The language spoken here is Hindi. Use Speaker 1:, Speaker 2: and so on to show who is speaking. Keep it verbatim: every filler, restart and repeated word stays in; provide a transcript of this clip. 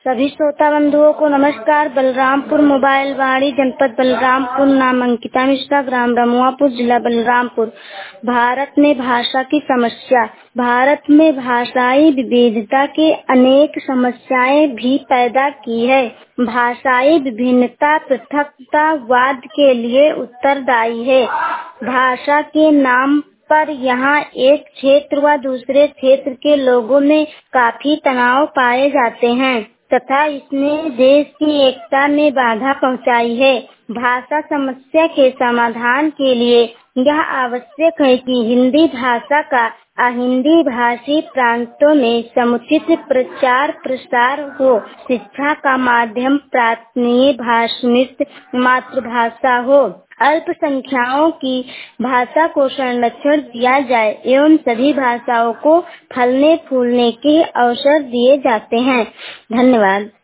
Speaker 1: सभी श्रोता बंधुओं को नमस्कार। बलरामपुर मोबाइल वाणी, जनपद बलरामपुर, नाम अंकिता मिश्रा, ग्राम रमुआपुर, जिला बलरामपुर। भारत में भाषा की समस्या। भारत में भाषाई विविधता के अनेक समस्याएं भी पैदा की है। भाषाई विभिन्नता पृथकतावाद के लिए उत्तरदायी है। भाषा के नाम पर यहाँ एक क्षेत्र व दूसरे क्षेत्र के लोगों में काफी तनाव पाए जाते हैं तथा इसने देश की एकता में बाधा पहुंचाई है। भाषा समस्या के समाधान के लिए यह आवश्यक है कि हिंदी भाषा का अहिंदी भाषी प्रांतों में समुचित प्रचार प्रसार हो। शिक्षा का माध्यम प्रांतीय भाषामित मातृभाषा हो। अल्पसंख्याकों की भाषा को संरक्षण दिया जाए एवं सभी भाषाओं को फलने फूलने के अवसर दिए जाते हैं। धन्यवाद।